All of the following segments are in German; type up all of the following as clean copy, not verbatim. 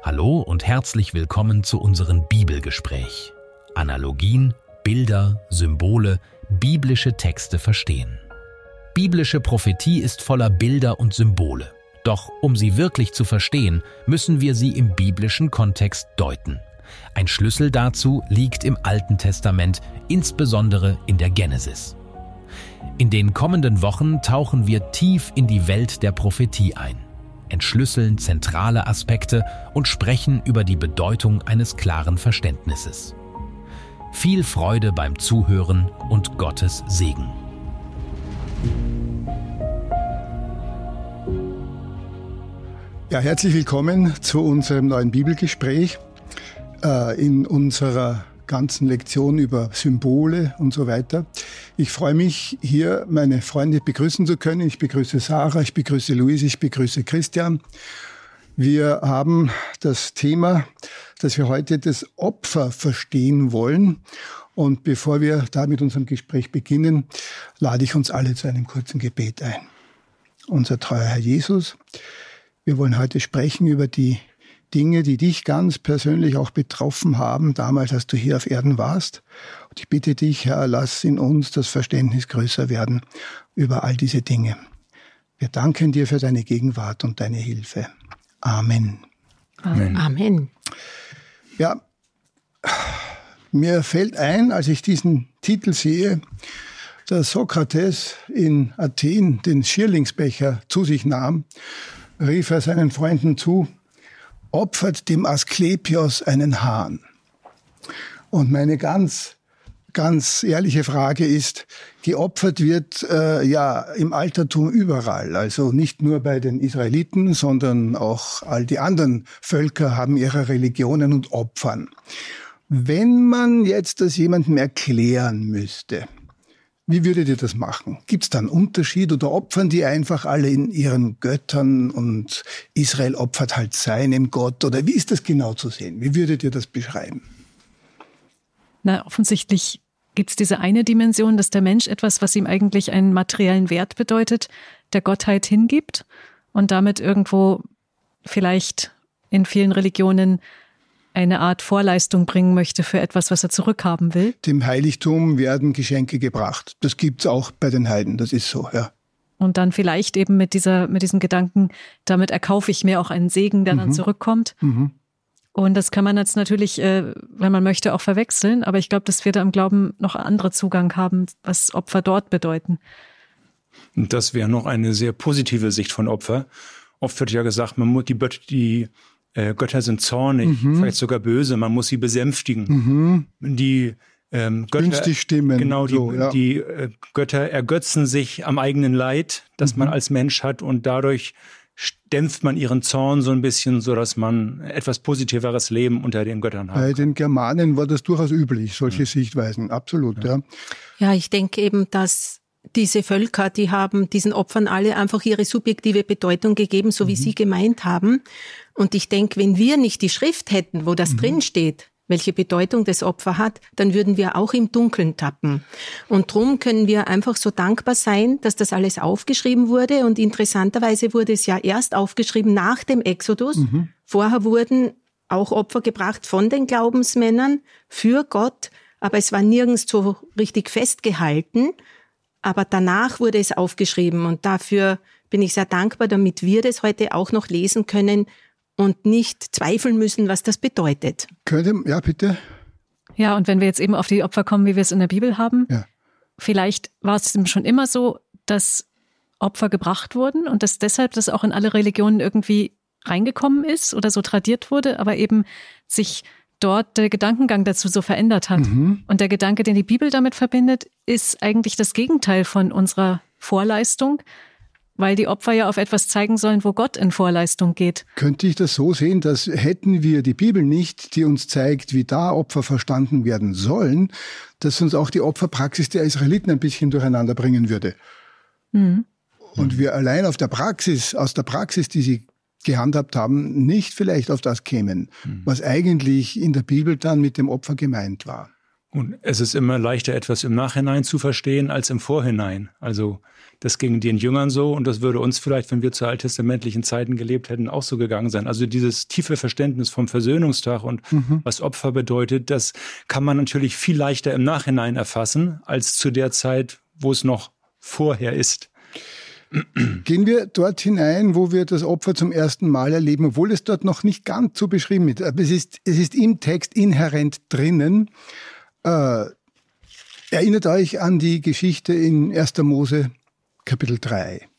Hallo und herzlich willkommen zu unserem Bibelgespräch. Analogien, Bilder, Symbole, biblische Texte verstehen. Biblische Prophetie ist voller Bilder und Symbole. Doch um sie wirklich zu verstehen, müssen wir sie im biblischen Kontext deuten. Ein Schlüssel dazu liegt im Alten Testament, insbesondere in der Genesis. In den kommenden Wochen tauchen wir tief in die Welt der Prophetie ein, entschlüsseln zentrale Aspekte und sprechen über die Bedeutung eines klaren Verständnisses. Viel Freude beim Zuhören und Gottes Segen. Ja, herzlich willkommen zu unserem neuen Bibelgespräch in unserer ganzen Lektion über Symbole und so weiter. Ich freue mich, hier meine Freunde begrüßen zu können. Ich begrüße Sarah, ich begrüße Luis, ich begrüße Christian. Wir haben das Thema, dass wir heute das Opfer verstehen wollen. Und bevor wir da mit unserem Gespräch beginnen, lade ich uns alle zu einem kurzen Gebet ein. Unser treuer Herr Jesus, wir wollen heute sprechen über die Dinge, die dich ganz persönlich auch betroffen haben, damals, als du hier auf Erden warst. Und ich bitte dich, Herr, lass in uns das Verständnis größer werden über all diese Dinge. Wir danken dir für deine Gegenwart und deine Hilfe. Amen. Amen. Amen. Ja, mir fällt ein, als ich diesen Titel sehe, dass Sokrates in Athen den Schierlingsbecher zu sich nahm, rief er seinen Freunden zu: Opfert dem Asklepios einen Hahn. Und meine ganz ehrliche Frage ist, geopfert wird im Altertum überall. Also nicht nur bei den Israeliten, sondern auch all die anderen Völker haben ihre Religionen und opfern. Wenn man jetzt das jemandem erklären müsste, wie würdet ihr das machen? Gibt es da einen Unterschied oder opfern die einfach alle in ihren Göttern und Israel opfert halt seinem Gott? Oder wie ist das genau zu sehen? Wie würdet ihr das beschreiben? Na, offensichtlich gibt es diese eine Dimension, dass der Mensch etwas, was ihm eigentlich einen materiellen Wert bedeutet, der Gottheit hingibt und damit irgendwo vielleicht in vielen Religionen eine Art Vorleistung bringen möchte für etwas, was er zurückhaben will. Dem Heiligtum werden Geschenke gebracht. Das gibt's auch bei den Heiden, das ist so, ja. Und dann vielleicht eben mit diesem Gedanken, damit erkaufe ich mir auch einen Segen, der dann zurückkommt. Mhm. Und das kann man jetzt natürlich, wenn man möchte, auch verwechseln. Aber ich glaube, dass wir da im Glauben noch andere Zugang haben, was Opfer dort bedeuten. Das wäre noch eine sehr positive Sicht von Opfer. Oft wird ja gesagt, die Götter sind zornig, vielleicht sogar böse, man muss sie besänftigen. Die Götter, günstig stimmen. Genau, die Götter ergötzen sich am eigenen Leid, das man als Mensch hat, und dadurch dämpft man ihren Zorn so ein bisschen, sodass man etwas positiveres Leben unter den Göttern hat. Bei den Germanen war das durchaus üblich, solche Sichtweisen, absolut. Ja. Ja, ich denke eben, dass diese Völker, die haben diesen Opfern alle einfach ihre subjektive Bedeutung gegeben, so wie sie gemeint haben. Und ich denke, wenn wir nicht die Schrift hätten, wo das drin steht, welche Bedeutung das Opfer hat, dann würden wir auch im Dunkeln tappen. Und drum können wir einfach so dankbar sein, dass das alles aufgeschrieben wurde. Und interessanterweise wurde es ja erst aufgeschrieben nach dem Exodus. Vorher wurden auch Opfer gebracht von den Glaubensmännern für Gott, aber es war nirgends so richtig festgehalten. Aber danach wurde es aufgeschrieben und dafür bin ich sehr dankbar, damit wir das heute auch noch lesen können und nicht zweifeln müssen, was das bedeutet. Ja, bitte. Ja, und wenn wir jetzt eben auf die Opfer kommen, wie wir es in der Bibel haben, vielleicht war es eben schon immer so, dass Opfer gebracht wurden und dass deshalb das auch in alle Religionen irgendwie reingekommen ist oder so tradiert wurde, aber eben sich dort der Gedankengang dazu so verändert hat. Und der Gedanke, den die Bibel damit verbindet, ist eigentlich das Gegenteil von unserer Vorleistung, weil die Opfer ja auf etwas zeigen sollen, wo Gott in Vorleistung geht. Könnte ich das so sehen, dass hätten wir die Bibel nicht, die uns zeigt, wie da Opfer verstanden werden sollen, dass uns auch die Opferpraxis der Israeliten ein bisschen durcheinander bringen würde? Und wir allein aus der Praxis, die sie gehandhabt haben, nicht vielleicht auf das kämen, was eigentlich in der Bibel dann mit dem Opfer gemeint war. Und es ist immer leichter, etwas im Nachhinein zu verstehen, als im Vorhinein. Also das ging den Jüngern so und das würde uns vielleicht, wenn wir zu alttestamentlichen Zeiten gelebt hätten, auch so gegangen sein. Also dieses tiefe Verständnis vom Versöhnungstag und was Opfer bedeutet, das kann man natürlich viel leichter im Nachhinein erfassen, als zu der Zeit, wo es noch vorher ist. Gehen wir dort hinein, wo wir das Opfer zum ersten Mal erleben, obwohl es dort noch nicht ganz so beschrieben ist. Aber es ist im Text inhärent drinnen. Erinnert euch an die Geschichte in 1. Mose Kapitel 3.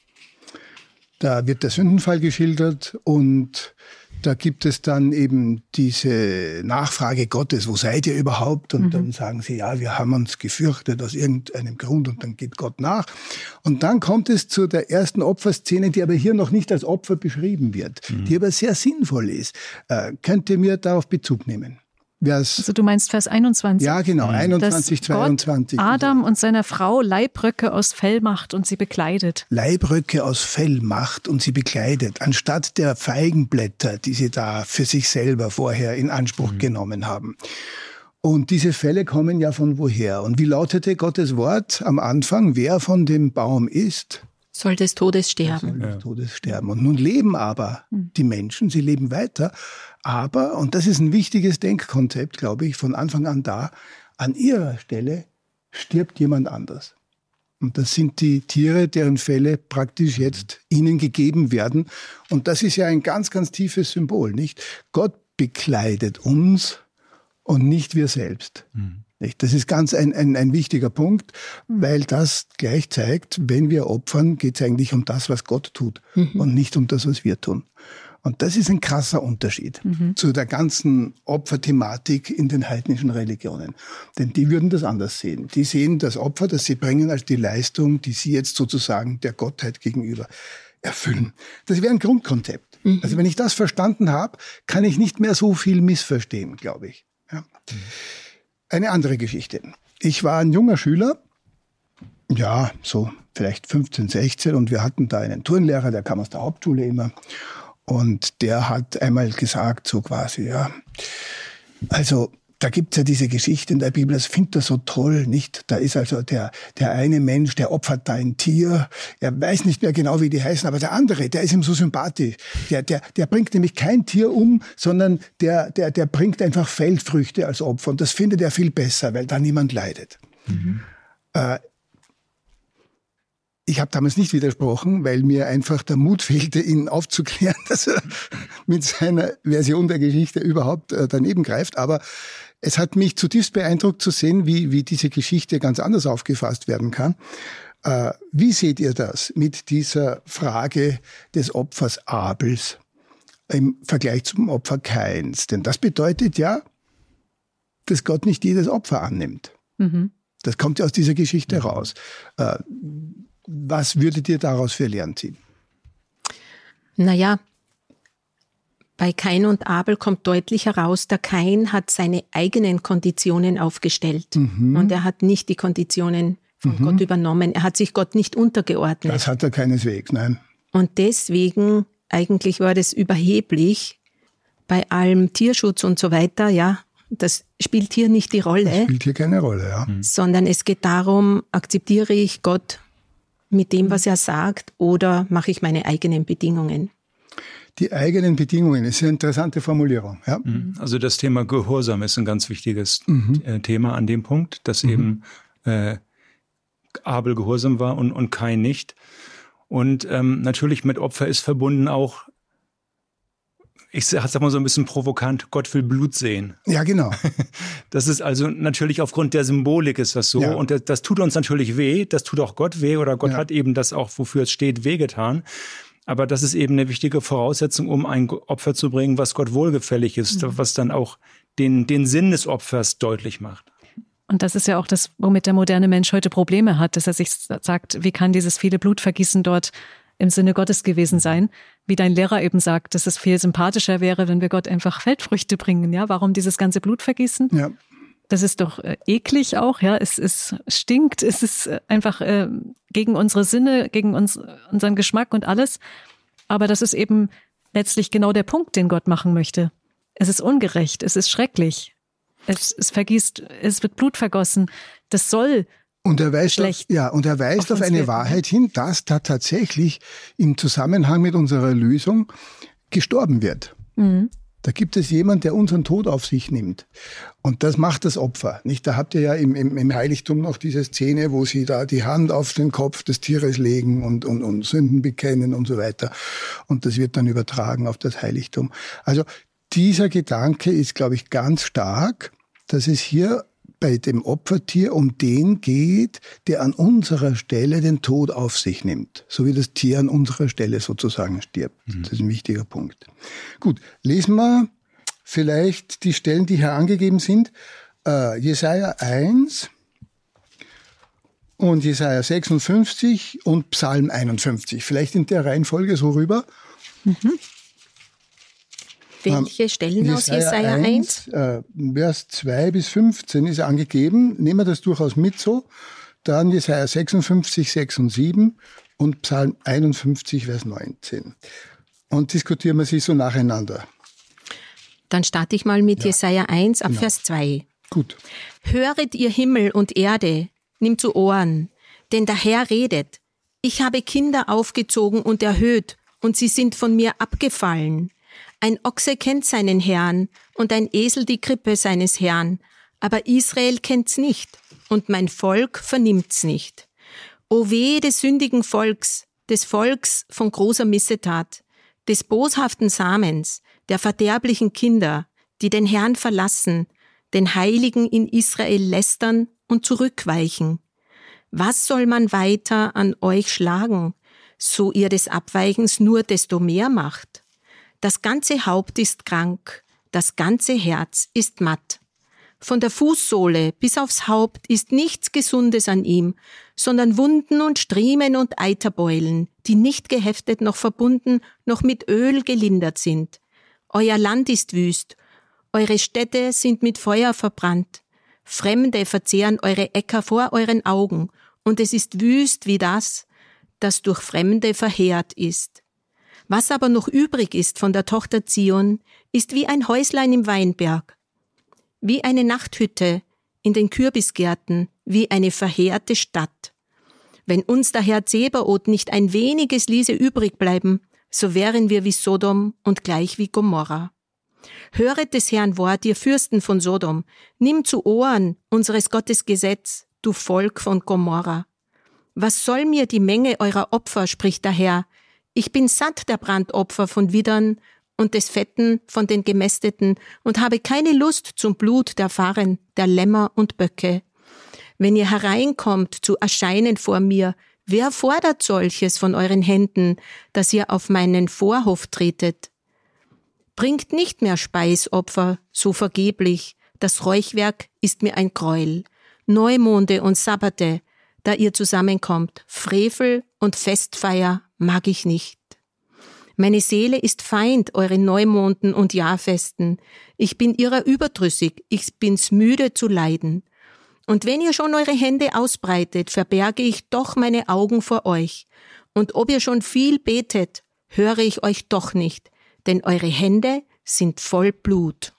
Da wird der Sündenfall geschildert und da gibt es dann eben diese Nachfrage Gottes, wo seid ihr überhaupt? Und dann sagen sie, ja, wir haben uns gefürchtet aus irgendeinem Grund und dann geht Gott nach. Und dann kommt es zu der ersten Opferszene, die aber hier noch nicht als Opfer beschrieben wird, die aber sehr sinnvoll ist. Könnt ihr mir darauf Bezug nehmen? Also du meinst Vers 21? Ja, genau, 21, 22. Gott Adam und seiner Frau Leibröcke aus Fell macht und sie bekleidet. Leibröcke aus Fell macht und sie bekleidet, anstatt der Feigenblätter, die sie da für sich selber vorher in Anspruch genommen haben. Und diese Felle kommen ja von woher? Und wie lautete Gottes Wort am Anfang? Wer von dem Baum isst, soll des Todes sterben. Soll des Todes sterben. Und nun leben aber die Menschen, sie leben weiter. Aber, und das ist ein wichtiges Denkkonzept, glaube ich, von Anfang an da, an ihrer Stelle stirbt jemand anders. Und das sind die Tiere, deren Felle praktisch jetzt ihnen gegeben werden. Und das ist ja ein ganz, ganz tiefes Symbol, nicht? Gott bekleidet uns und nicht wir selbst. Das ist ganz ein wichtiger Punkt, weil das gleich zeigt, wenn wir opfern, geht es eigentlich um das, was Gott tut und nicht um das, was wir tun. Und das ist ein krasser Unterschied zu der ganzen Opferthematik in den heidnischen Religionen. Denn die würden das anders sehen. Die sehen das Opfer, das sie bringen, als die Leistung, die sie jetzt sozusagen der Gottheit gegenüber erfüllen. Das wäre ein Grundkonzept. Also wenn ich das verstanden habe, kann ich nicht mehr so viel missverstehen, glaube ich. Ja. Eine andere Geschichte. Ich war ein junger Schüler, ja, so vielleicht 15, 16 und wir hatten da einen Turnlehrer, der kam aus der Hauptschule immer und der hat einmal gesagt, so quasi, ja, also da gibt's ja diese Geschichte in der Bibel, das findet er so toll, nicht? Da ist also der eine Mensch, der opfert da ein Tier, er weiß nicht mehr genau, wie die heißen, aber der andere, der ist ihm so sympathisch. Der bringt nämlich kein Tier um, sondern der bringt einfach Feldfrüchte als Opfer und das findet er viel besser, weil da niemand leidet. Ich habe damals nicht widersprochen, weil mir einfach der Mut fehlte, ihn aufzuklären, dass er mit seiner Version der Geschichte überhaupt daneben greift. Aber es hat mich zutiefst beeindruckt zu sehen, wie diese Geschichte ganz anders aufgefasst werden kann. Wie seht ihr das mit dieser Frage des Opfers Abels im Vergleich zum Opfer Kains? Denn das bedeutet ja, dass Gott nicht jedes Opfer annimmt. Das kommt ja aus dieser Geschichte raus. Was würdet ihr daraus für Lehren ziehen? Naja, bei Kain und Abel kommt deutlich heraus, der Kain hat seine eigenen Konditionen aufgestellt und er hat nicht die Konditionen von Gott übernommen. Er hat sich Gott nicht untergeordnet. Das hat er keineswegs, nein. Und deswegen, eigentlich war das überheblich, bei allem Tierschutz und so weiter, ja, das spielt hier nicht die Rolle. Das spielt hier keine Rolle, ja. Sondern es geht darum, akzeptiere ich Gott mit dem, was er sagt, oder mache ich meine eigenen Bedingungen? Die eigenen Bedingungen ist eine interessante Formulierung. Ja. Also das Thema Gehorsam ist ein ganz wichtiges Thema an dem Punkt, dass eben Abel gehorsam war und Kain nicht. Und natürlich mit Opfer ist verbunden auch, ich sag mal so ein bisschen provokant, Gott will Blut sehen. Ja, genau. Das ist also natürlich aufgrund der Symbolik ist das so. Ja. Und das tut uns natürlich weh, das tut auch Gott weh oder Gott hat eben das auch, wofür es steht, wehgetan. Aber das ist eben eine wichtige Voraussetzung, um ein Opfer zu bringen, was Gott wohlgefällig ist, was dann auch den Sinn des Opfers deutlich macht. Und das ist ja auch das, womit der moderne Mensch heute Probleme hat, dass er sich sagt, wie kann dieses viele Blutvergießen dort im Sinne Gottes gewesen sein? Wie dein Lehrer eben sagt, dass es viel sympathischer wäre, wenn wir Gott einfach Feldfrüchte bringen. Ja, warum dieses ganze Blutvergießen? Ja. Das ist doch eklig auch, ja. Es stinkt, es ist einfach gegen unsere Sinne, gegen unseren Geschmack und alles. Aber das ist eben letztlich genau der Punkt, den Gott machen möchte. Es ist ungerecht, es ist schrecklich. es wird Blut vergossen. Das soll und er weist schlecht. Und er weist auf eine Wahrheit hin, dass da tatsächlich im Zusammenhang mit unserer Erlösung gestorben wird. Mhm. Da gibt es jemanden, der unseren Tod auf sich nimmt. Und das macht das Opfer. Nicht? Da habt ihr ja im Heiligtum noch diese Szene, wo sie da die Hand auf den Kopf des Tieres legen und Sünden bekennen und so weiter. Und das wird dann übertragen auf das Heiligtum. Also dieser Gedanke ist, glaube ich, ganz stark, dass es hier bei dem Opfertier um den geht, der an unserer Stelle den Tod auf sich nimmt. So wie das Tier an unserer Stelle sozusagen stirbt. Das ist ein wichtiger Punkt. Gut, lesen wir vielleicht die Stellen, die hier angegeben sind. Jesaja 1 und Jesaja 56 und Psalm 51. Vielleicht in der Reihenfolge so rüber. Mhm. Welche Stellen aus Jesaja 1? Vers 2 bis 15 ist angegeben. Nehmen wir das durchaus mit so. Dann Jesaja 56, 6 und 7 und Psalm 51, Vers 19. Und diskutieren wir sie so nacheinander. Dann starte ich mal mit Jesaja 1 ab Vers 2. Gut. Höret ihr Himmel und Erde, nimmt zu Ohren, denn der Herr redet. Ich habe Kinder aufgezogen und erhöht, und sie sind von mir abgefallen. Ein Ochse kennt seinen Herrn und ein Esel die Krippe seines Herrn, aber Israel kennt's nicht und mein Volk vernimmt's nicht. O weh des sündigen Volks, des Volks von großer Missetat, des boshaften Samens, der verderblichen Kinder, die den Herrn verlassen, den Heiligen in Israel lästern und zurückweichen. Was soll man weiter an euch schlagen, so ihr des Abweichens nur desto mehr macht? Das ganze Haupt ist krank, das ganze Herz ist matt. Von der Fußsohle bis aufs Haupt ist nichts Gesundes an ihm, sondern Wunden und Striemen und Eiterbeulen, die nicht geheftet noch verbunden, noch mit Öl gelindert sind. Euer Land ist wüst, eure Städte sind mit Feuer verbrannt. Fremde verzehren eure Äcker vor euren Augen, und es ist wüst wie das durch Fremde verheert ist. Was aber noch übrig ist von der Tochter Zion, ist wie ein Häuslein im Weinberg, wie eine Nachthütte in den Kürbisgärten, wie eine verheerte Stadt. Wenn uns der Herr Zebaoth nicht ein weniges ließe übrig bleiben, so wären wir wie Sodom und gleich wie Gomorra. Höret des Herrn Wort, ihr Fürsten von Sodom, nimm zu Ohren unseres Gottes Gesetz, du Volk von Gomorra. Was soll mir die Menge eurer Opfer, spricht der Herr, ich bin satt der Brandopfer von Widdern und des Fetten von den Gemästeten und habe keine Lust zum Blut der Farren, der Lämmer und Böcke. Wenn ihr hereinkommt zu erscheinen vor mir, wer fordert solches von euren Händen, dass ihr auf meinen Vorhof tretet? Bringt nicht mehr Speisopfer, so vergeblich, das Räuchwerk ist mir ein Gräuel. Neumonde und Sabbate, da ihr zusammenkommt, Frevel und Festfeier mag ich nicht. Meine Seele ist Feind euren Neumonden und Jahrfesten. Ich bin ihrer überdrüssig, ich bin's müde zu leiden. Und wenn ihr schon eure Hände ausbreitet, verberge ich doch meine Augen vor euch. Und ob ihr schon viel betet, höre ich euch doch nicht, denn eure Hände sind voll Blut.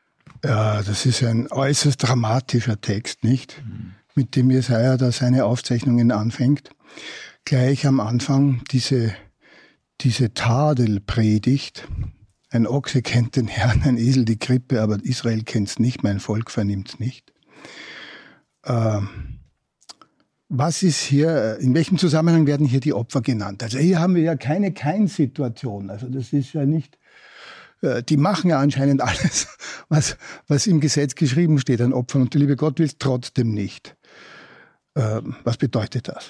Ja, das ist ein äußerst dramatischer Text, nicht? Mit dem Jesaja da seine Aufzeichnungen anfängt. Gleich am Anfang diese Tadelpredigt. Ein Ochse kennt den Herrn, ein Esel die Krippe, aber Israel kennt's nicht, mein Volk vernimmt's nicht. Was ist hier, in welchem Zusammenhang werden hier die Opfer genannt? Also hier haben wir ja keine Kein-Situation. Also das ist ja nicht, die machen ja anscheinend alles, was im Gesetz geschrieben steht an Opfern. Und der liebe Gott will es trotzdem nicht. Was bedeutet das?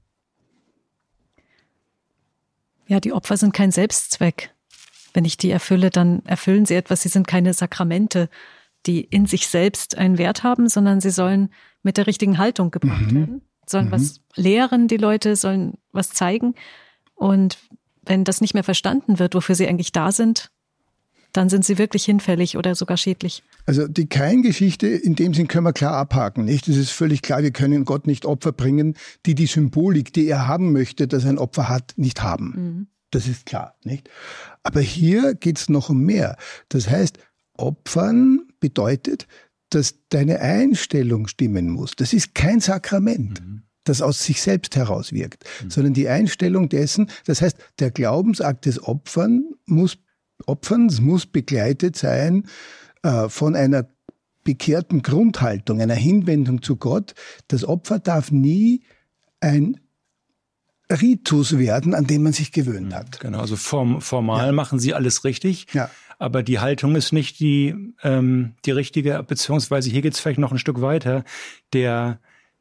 Ja, die Opfer sind kein Selbstzweck. Wenn ich die erfülle, dann erfüllen sie etwas. Sie sind keine Sakramente, die in sich selbst einen Wert haben, sondern sie sollen mit der richtigen Haltung gebracht werden. Sollen was lehren, die Leute sollen was zeigen. Und wenn das nicht mehr verstanden wird, wofür sie eigentlich da sind, dann sind sie wirklich hinfällig oder sogar schädlich. Also die Kain-Geschichte in dem Sinn können wir klar abhaken, nicht? Es ist völlig klar, wir können Gott nicht Opfer bringen, die Symbolik, die er haben möchte, dass er ein Opfer hat, nicht haben. Das ist klar, nicht? Aber hier geht es noch um mehr. Das heißt, Opfern bedeutet, dass deine Einstellung stimmen muss. Das ist kein Sakrament, das aus sich selbst heraus wirkt, sondern die Einstellung dessen, das heißt, der Glaubensakt des Opferns muss begleitet sein von einer bekehrten Grundhaltung, einer Hinwendung zu Gott. Das Opfer darf nie ein Ritus werden, an den man sich gewöhnt hat. Genau, also formal machen sie alles richtig, aber die Haltung ist nicht die richtige, beziehungsweise hier geht es vielleicht noch ein Stück weiter. Der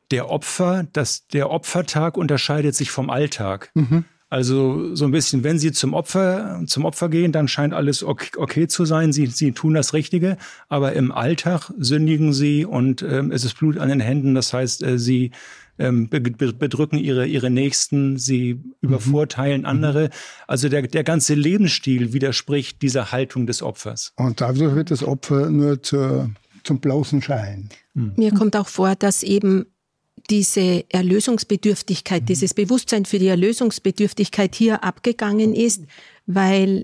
Opfertag unterscheidet sich vom Alltag. Also so ein bisschen, wenn sie zum Opfer gehen, dann scheint alles okay zu sein. Sie tun das Richtige, aber im Alltag sündigen sie und es ist Blut an den Händen. Das heißt, sie bedrücken ihre Nächsten, sie übervorteilen andere. Also der ganze Lebensstil widerspricht dieser Haltung des Opfers. Und dadurch wird das Opfer nur zum bloßen Schein. Mir kommt auch vor, dass eben diese Erlösungsbedürftigkeit, dieses Bewusstsein für die Erlösungsbedürftigkeit hier abgegangen ist, weil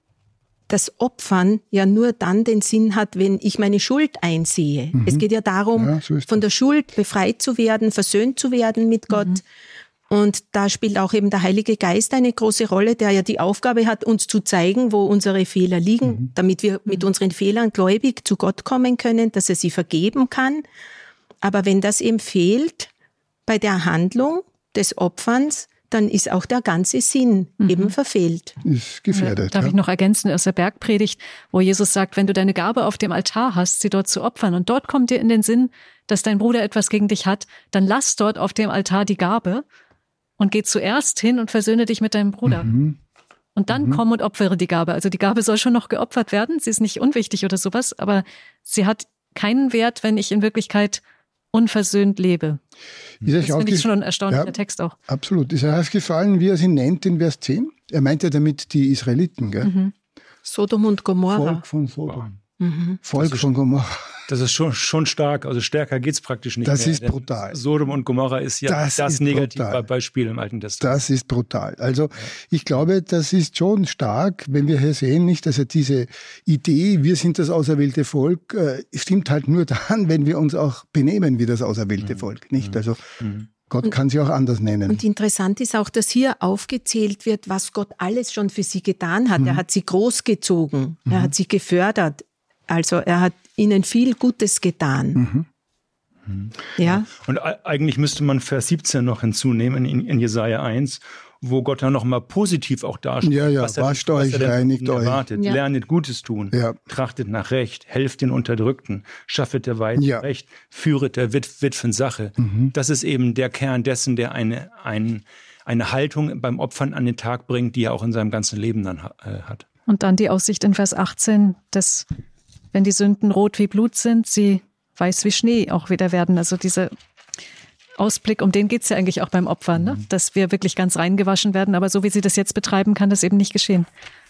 das Opfern ja nur dann den Sinn hat, wenn ich meine Schuld einsehe. Es geht ja darum, von der Schuld befreit zu werden, versöhnt zu werden mit Gott. Und da spielt auch eben der Heilige Geist eine große Rolle, der ja die Aufgabe hat, uns zu zeigen, wo unsere Fehler liegen, damit wir mit unseren Fehlern gläubig zu Gott kommen können, dass er sie vergeben kann. Aber wenn das eben fehlt bei der Handlung des Opferns, dann ist auch der ganze Sinn eben verfehlt. Ist gefährdet. Darf ich noch ergänzen aus der Bergpredigt, wo Jesus sagt, wenn du deine Gabe auf dem Altar hast, sie dort zu opfern und dort kommt dir in den Sinn, dass dein Bruder etwas gegen dich hat, dann lass dort auf dem Altar die Gabe und geh zuerst hin und versöhne dich mit deinem Bruder. Und dann komm und opfere die Gabe. Also die Gabe soll schon noch geopfert werden, sie ist nicht unwichtig oder sowas, aber sie hat keinen Wert, wenn ich in Wirklichkeit unversöhnt lebe. Das finde ich schon ein erstaunlicher Text auch. Absolut. Ist euch aufgefallen, wie er sie nennt in Vers 10? Er meint ja damit die Israeliten, gell? Sodom und Gomorra. Volk von Sodom. Volk von Gomorra. Das ist schon stark, also stärker geht's praktisch nicht das mehr. Das ist brutal. Sodom und Gomorra ist ja das Negativbeispiel im Alten Testament. Das ist brutal. Also ich glaube, das ist schon stark, wenn wir hier sehen, nicht, also diese Idee, wir sind das auserwählte Volk, stimmt halt nur dann, wenn wir uns auch benehmen wie das auserwählte Volk, nicht? Also Gott kann sie auch anders nennen. Und interessant ist auch, dass hier aufgezählt wird, was Gott alles schon für sie getan hat. Er hat sie großgezogen, er hat sie gefördert. Also er hat ihnen viel Gutes getan. Ja. Und eigentlich müsste man Vers 17 noch hinzunehmen in Jesaja 1, wo Gott dann nochmal positiv auch darstellt, wascht euch, reinigt euch. Erwartet. Lernet Gutes tun, trachtet nach Recht, helft den Unterdrückten, schaffet der Weisen Recht, führet der Witwen Sache. Das ist eben der Kern dessen, der eine Haltung beim Opfern an den Tag bringt, die er auch in seinem ganzen Leben dann hat. Und dann die Aussicht in Vers 18, dass wenn die Sünden rot wie Blut sind, sie weiß wie Schnee auch wieder werden. Also dieser Ausblick, um den geht es ja eigentlich auch beim Opfern, ne? Dass wir wirklich ganz reingewaschen werden. Aber so wie sie das jetzt betreiben, kann das eben nicht geschehen.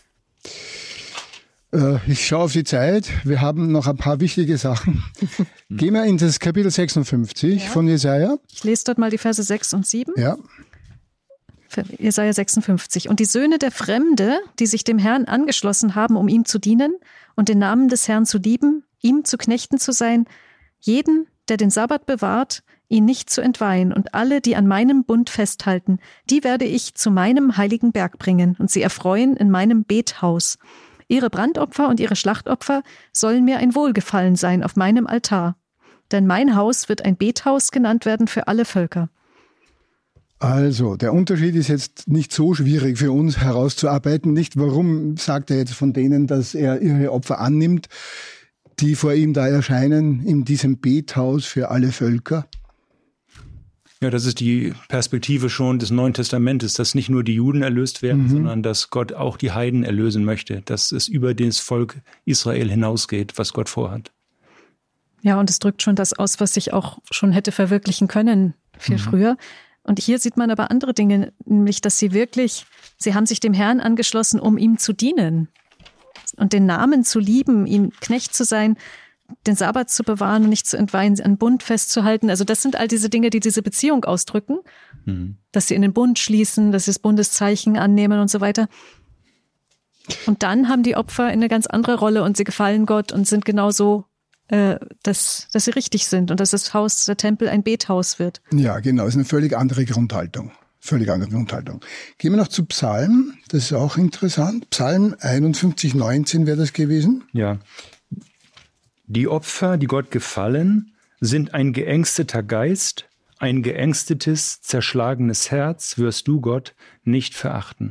Ich schaue auf die Zeit. Wir haben noch ein paar wichtige Sachen. Gehen wir in das Kapitel 56 von Jesaja. Ich lese dort mal die Verse 6 und 7. Ja. Jesaja 56. Und die Söhne der Fremde, die sich dem Herrn angeschlossen haben, um ihm zu dienen und den Namen des Herrn zu lieben, ihm zu Knechten zu sein, jeden, der den Sabbat bewahrt, ihn nicht zu entweihen, und alle, die an meinem Bund festhalten, die werde ich zu meinem heiligen Berg bringen und sie erfreuen in meinem Bethaus. Ihre Brandopfer und ihre Schlachtopfer sollen mir ein Wohlgefallen sein auf meinem Altar. Denn mein Haus wird ein Bethaus genannt werden für alle Völker. Also, der Unterschied ist jetzt nicht so schwierig für uns herauszuarbeiten. Nicht, warum sagt er jetzt von denen, dass er ihre Opfer annimmt, die vor ihm da erscheinen, in diesem Bethaus für alle Völker? Ja, das ist die Perspektive schon des Neuen Testamentes, dass nicht nur die Juden erlöst werden, sondern dass Gott auch die Heiden erlösen möchte, dass es über das Volk Israel hinausgeht, was Gott vorhat. Ja, und es drückt schon das aus, was sich auch schon hätte verwirklichen können, viel früher. Und hier sieht man aber andere Dinge, nämlich, dass sie haben sich dem Herrn angeschlossen, um ihm zu dienen und den Namen zu lieben, ihm Knecht zu sein, den Sabbat zu bewahren und nicht zu entweihen, an Bund festzuhalten. Also das sind all diese Dinge, die diese Beziehung ausdrücken, dass sie in den Bund schließen, dass sie das Bundeszeichen annehmen und so weiter. Und dann haben die Opfer eine ganz andere Rolle und sie gefallen Gott und sind genauso dass sie richtig sind und dass das Haus, der Tempel, ein Bethaus wird. Ja, genau. Das ist eine völlig andere Grundhaltung. Gehen wir noch zu Psalm. Das ist auch interessant. Psalm 51,19 wäre das gewesen. Ja. Die Opfer, die Gott gefallen, sind ein geängsteter Geist, ein geängstetes, zerschlagenes Herz wirst du, Gott, nicht verachten.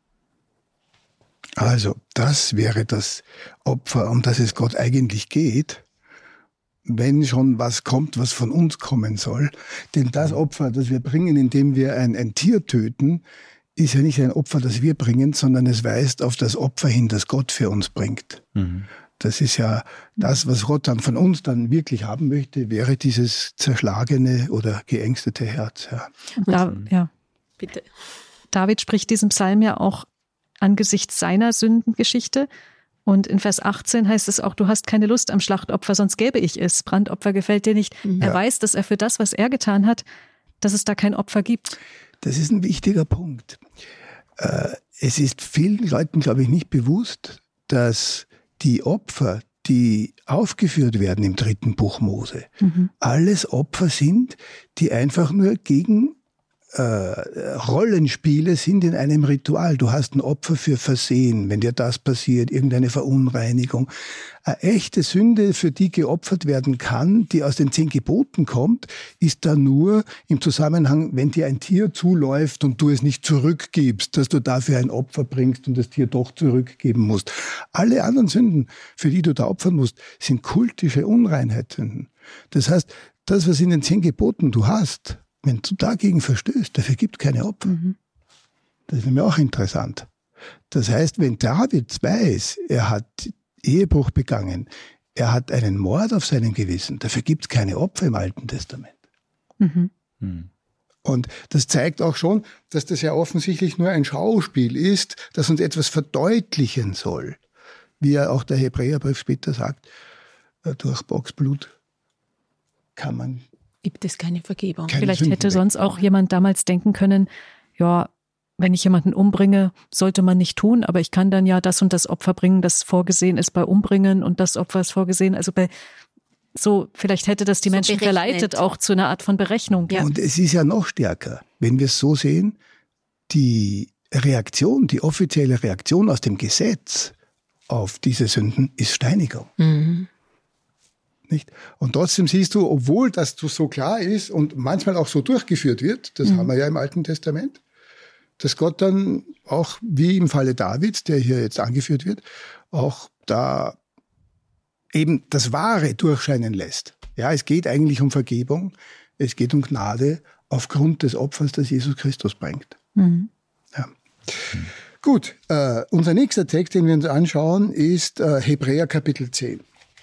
Also, das wäre das Opfer, um das es Gott eigentlich geht, wenn schon was kommt, was von uns kommen soll. Denn das Opfer, das wir bringen, indem wir ein Tier töten, ist ja nicht ein Opfer, das wir bringen, sondern es weist auf das Opfer hin, das Gott für uns bringt. Mhm. Das ist ja das, was Gott dann von uns dann wirklich haben möchte, wäre dieses zerschlagene oder geängstete Herz. Ja. Bitte. David spricht diesen Psalm ja auch angesichts seiner Sündengeschichte. Und in Vers 18 heißt es auch, du hast keine Lust am Schlachtopfer, sonst gäbe ich es. Brandopfer gefällt dir nicht. Er weiß, dass er für das, was er getan hat, dass es da kein Opfer gibt. Das ist ein wichtiger Punkt. Es ist vielen Leuten, glaube ich, nicht bewusst, dass die Opfer, die aufgeführt werden im 3. Buch Mose, alles Opfer sind, die einfach nur gegen Rollenspiele sind in einem Ritual. Du hast ein Opfer für Versehen, wenn dir das passiert, irgendeine Verunreinigung. Eine echte Sünde, für die geopfert werden kann, die aus den 10 Geboten kommt, ist da nur im Zusammenhang, wenn dir ein Tier zuläuft und du es nicht zurückgibst, dass du dafür ein Opfer bringst und das Tier doch zurückgeben musst. Alle anderen Sünden, für die du da opfern musst, sind kultische Unreinheiten. Das heißt, das, was in den 10 Geboten du hast, wenn du dagegen verstößt, dafür gibt es keine Opfer. Das ist nämlich auch interessant. Das heißt, wenn David weiß, er hat Ehebruch begangen, er hat einen Mord auf seinem Gewissen, dafür gibt es keine Opfer im Alten Testament. Und das zeigt auch schon, dass das ja offensichtlich nur ein Schauspiel ist, das uns etwas verdeutlichen soll. Wie ja auch der Hebräerbrief später sagt, durch Bocksblut kann man gibt es keine Vergebung. Vielleicht hätte sonst auch jemand damals denken können, ja, wenn ich jemanden umbringe, sollte man nicht tun, aber ich kann dann ja das und das Opfer bringen, das vorgesehen ist bei Umbringen und das Opfer ist vorgesehen. Also vielleicht hätte das die Menschen verleitet, auch zu einer Art von Berechnung. Ja. Und es ist ja noch stärker, wenn wir es so sehen, die offizielle Reaktion aus dem Gesetz auf diese Sünden ist Steinigung. Nicht? Und trotzdem siehst du, obwohl das so klar ist und manchmal auch so durchgeführt wird, das haben wir ja im Alten Testament, dass Gott dann auch, wie im Falle Davids, der hier jetzt angeführt wird, auch da eben das Wahre durchscheinen lässt. Ja, es geht eigentlich um Vergebung, es geht um Gnade aufgrund des Opfers, das Jesus Christus bringt. Ja. Gut, unser nächster Text, den wir uns anschauen, ist Hebräer Kapitel 10.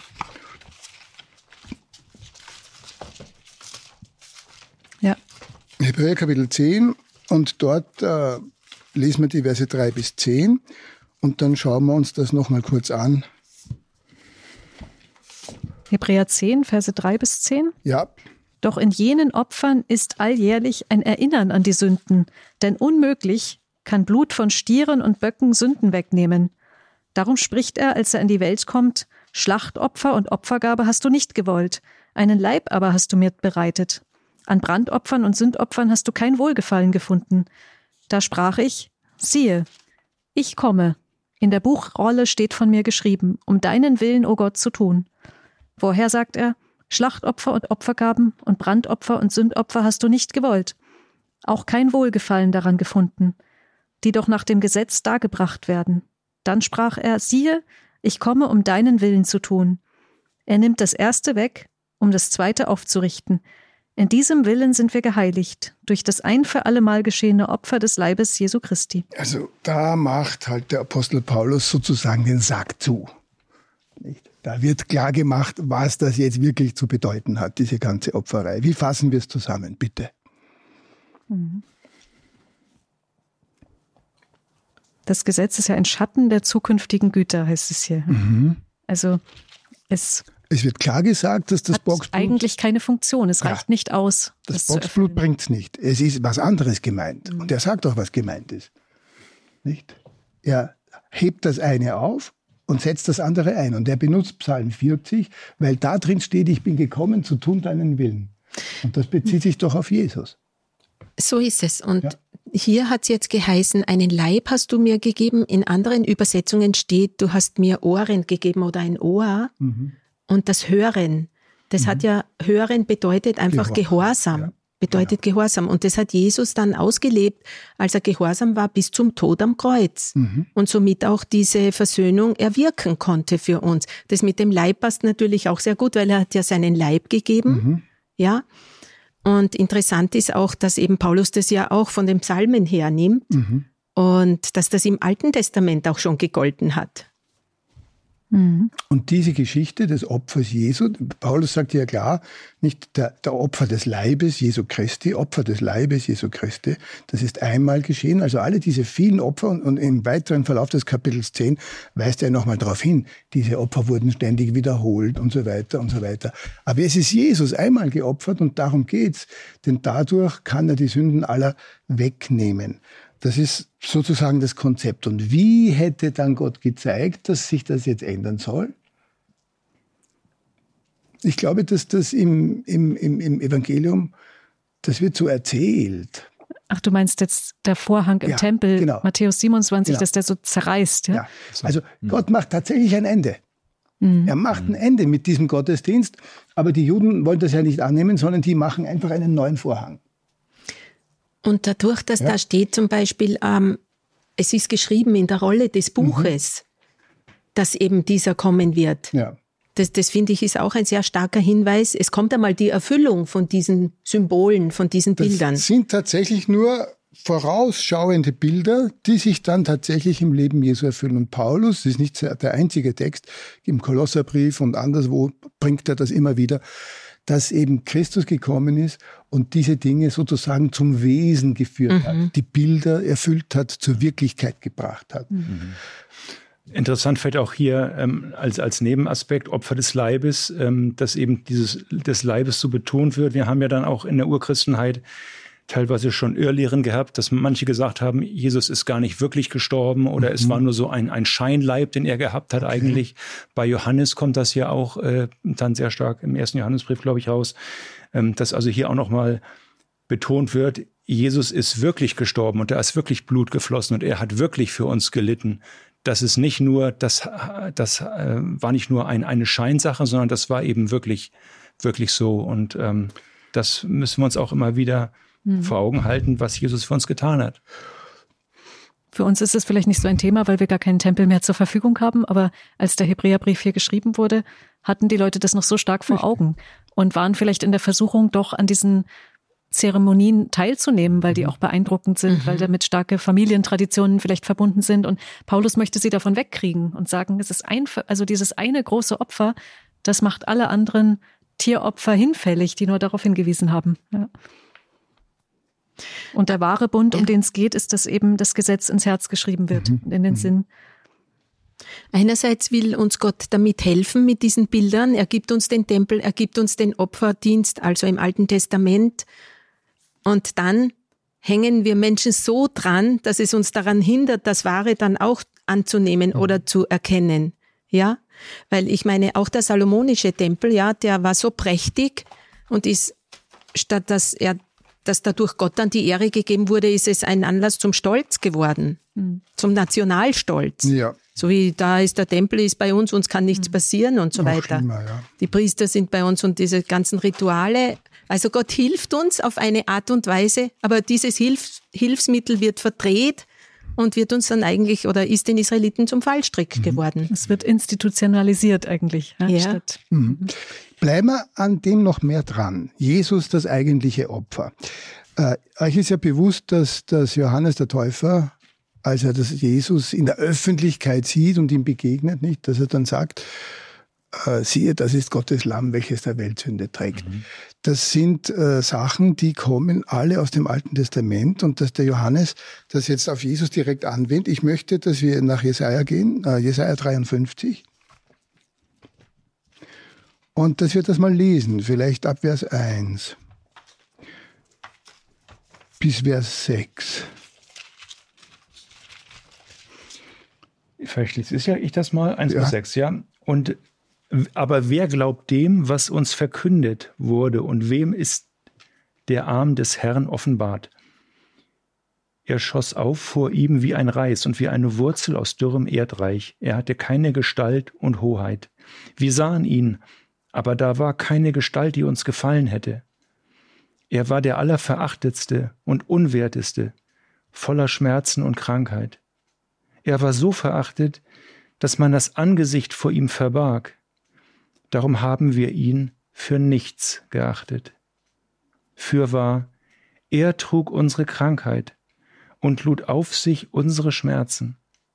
Ja. Hebräer Kapitel 10 und dort lesen wir die Verse 3 bis 10 und dann schauen wir uns das nochmal kurz an. Hebräer 10, Verse 3 bis 10? Ja. Doch in jenen Opfern ist alljährlich ein Erinnern an die Sünden, denn unmöglich kann Blut von Stieren und Böcken Sünden wegnehmen. Darum spricht er, als er in die Welt kommt, Schlachtopfer und Opfergabe hast du nicht gewollt, einen Leib aber hast du mir bereitet. An Brandopfern und Sündopfern hast du kein Wohlgefallen gefunden. Da sprach ich, siehe, ich komme. In der Buchrolle steht von mir geschrieben, um deinen Willen, o Gott, zu tun. Vorher sagt er, Schlachtopfer und Opfergaben und Brandopfer und Sündopfer hast du nicht gewollt. Auch kein Wohlgefallen daran gefunden, die doch nach dem Gesetz dargebracht werden. Dann sprach er, siehe, ich komme, um deinen Willen zu tun. Er nimmt das Erste weg, um das Zweite aufzurichten. In diesem Willen sind wir geheiligt, durch das ein für allemal geschehene Opfer des Leibes Jesu Christi. Also da macht halt der Apostel Paulus sozusagen den Sack zu. Nicht? Da wird klar gemacht, was das jetzt wirklich zu bedeuten hat, diese ganze Opferei. Wie fassen wir es zusammen, bitte? Das Gesetz ist ja ein Schatten der zukünftigen Güter, heißt es hier. Also es wird klar gesagt, dass das Bocksblut eigentlich keine Funktion, es reicht nicht aus. Das Bocksblut bringt es nicht. Es ist was anderes gemeint. Und er sagt auch, was gemeint ist. Nicht? Er hebt das eine auf und setzt das andere ein. Und er benutzt Psalm 40, weil da drin steht, ich bin gekommen, zu tun deinen Willen. Und das bezieht sich doch auf Jesus. So ist es. Und hier hat es jetzt geheißen, einen Leib hast du mir gegeben. In anderen Übersetzungen steht, du hast mir Ohren gegeben oder ein Ohr. Und das Hören, das hat ja, Hören bedeutet einfach Gehorsam. Ja. Bedeutet Gehorsam. Und das hat Jesus dann ausgelebt, als er gehorsam war bis zum Tod am Kreuz. Und somit auch diese Versöhnung erwirken konnte für uns. Das mit dem Leib passt natürlich auch sehr gut, weil er hat ja seinen Leib gegeben. Ja. Und interessant ist auch, dass eben Paulus das ja auch von den Psalmen hernimmt und dass das im Alten Testament auch schon gegolten hat. Und diese Geschichte des Opfers Jesu, Paulus sagt ja klar, nicht der Opfer des Leibes Jesu Christi, Opfer des Leibes Jesu Christi, das ist einmal geschehen. Also alle diese vielen Opfer und im weiteren Verlauf des Kapitels 10 weist er nochmal darauf hin, diese Opfer wurden ständig wiederholt und so weiter und so weiter. Aber es ist Jesus einmal geopfert und darum geht's, denn dadurch kann er die Sünden aller wegnehmen. Das ist sozusagen das Konzept. Und wie hätte dann Gott gezeigt, dass sich das jetzt ändern soll? Ich glaube, dass das im Evangelium, das wird so erzählt. Ach, du meinst jetzt der Vorhang im Tempel, genau. Matthäus 27, dass der so zerreißt. Ja? Also Gott macht tatsächlich ein Ende. Er macht ein Ende mit diesem Gottesdienst, aber die Juden wollen das ja nicht annehmen, sondern die machen einfach einen neuen Vorhang. Und dadurch, dass da steht zum Beispiel, es ist geschrieben in der Rolle des Buches, dass eben dieser kommen wird. Ja. Das finde ich ist auch ein sehr starker Hinweis. Es kommt einmal die Erfüllung von diesen Symbolen, von diesen Bildern. Das sind tatsächlich nur vorausschauende Bilder, die sich dann tatsächlich im Leben Jesu erfüllen. Und Paulus, das ist nicht der einzige Text, im Kolosserbrief und anderswo bringt er das immer wieder, dass eben Christus gekommen ist und diese Dinge sozusagen zum Wesen geführt hat, die Bilder erfüllt hat, zur Wirklichkeit gebracht hat. Interessant fällt auch hier als Nebenaspekt Opfer des Leibes, dass eben des Leibes so betont wird. Wir haben ja dann auch in der Urchristenheit teilweise schon Irrlehren gehabt, dass manche gesagt haben, Jesus ist gar nicht wirklich gestorben oder es war nur so ein Scheinleib, den er gehabt hat eigentlich. Bei Johannes kommt das ja auch dann sehr stark im 1. Johannesbrief, glaube ich, raus, dass also hier auch nochmal betont wird, Jesus ist wirklich gestorben und da ist wirklich Blut geflossen und er hat wirklich für uns gelitten. Das ist nicht nur, das war nicht nur eine Scheinsache, sondern das war eben wirklich so und das müssen wir uns auch immer wieder vor Augen halten, was Jesus für uns getan hat. Für uns ist es vielleicht nicht so ein Thema, weil wir gar keinen Tempel mehr zur Verfügung haben, aber als der Hebräerbrief hier geschrieben wurde, hatten die Leute das noch so stark vor Augen und waren vielleicht in der Versuchung, doch an diesen Zeremonien teilzunehmen, weil die auch beeindruckend sind, weil damit starke Familientraditionen vielleicht verbunden sind. Und Paulus möchte sie davon wegkriegen und sagen, es ist dieses eine große Opfer, das macht alle anderen Tieropfer hinfällig, die nur darauf hingewiesen haben. Ja. Und der wahre Bund, um den es geht, ist, dass eben das Gesetz ins Herz geschrieben wird, in den Sinn. Einerseits will uns Gott damit helfen mit diesen Bildern. Er gibt uns den Tempel, er gibt uns den Opferdienst, also im Alten Testament. Und dann hängen wir Menschen so dran, dass es uns daran hindert, das Wahre dann auch anzunehmen oder zu erkennen. Ja, weil ich meine, auch der salomonische Tempel, ja, der war so prächtig und ist, statt dass dadurch Gott dann die Ehre gegeben wurde, ist es ein Anlass zum Stolz geworden, zum Nationalstolz. Ja. So wie da ist der Tempel, ist bei uns kann nichts passieren und so weiter. Schlimmer, ja. Die Priester sind bei uns und diese ganzen Rituale. Also Gott hilft uns auf eine Art und Weise, aber dieses Hilfsmittel wird verdreht und wird uns dann eigentlich oder ist den Israeliten zum Fallstrick geworden. Es wird institutionalisiert eigentlich. Ja. Bleiben wir an dem noch mehr dran. Jesus, das eigentliche Opfer. Euch ist ja bewusst, dass Johannes der Täufer, als er das Jesus in der Öffentlichkeit sieht und ihm begegnet, nicht, dass er dann sagt, siehe, das ist Gottes Lamm, welches der Weltsünde trägt. Das sind Sachen, die kommen alle aus dem Alten Testament und dass der Johannes das jetzt auf Jesus direkt anwendet. Ich möchte, dass wir nach Jesaja gehen, Jesaja 53. Und dass wir das mal lesen, vielleicht ab Vers 1 bis Vers 6. Vielleicht lese ich das mal, 1-6, ja. Und aber wer glaubt dem, was uns verkündet wurde, und wem ist der Arm des Herrn offenbart? Er schoss auf vor ihm wie ein Reis und wie eine Wurzel aus dürrem Erdreich. Er hatte keine Gestalt und Hoheit. Wir sahen ihn, aber da war keine Gestalt, die uns gefallen hätte. Er war der Allerverachtetste und Unwerteste, voller Schmerzen und Krankheit. Er war so verachtet, dass man das Angesicht vor ihm verbarg. Darum haben wir ihn für nichts geachtet. Fürwahr, er trug unsere Krankheit und lud auf sich unsere Schmerzen.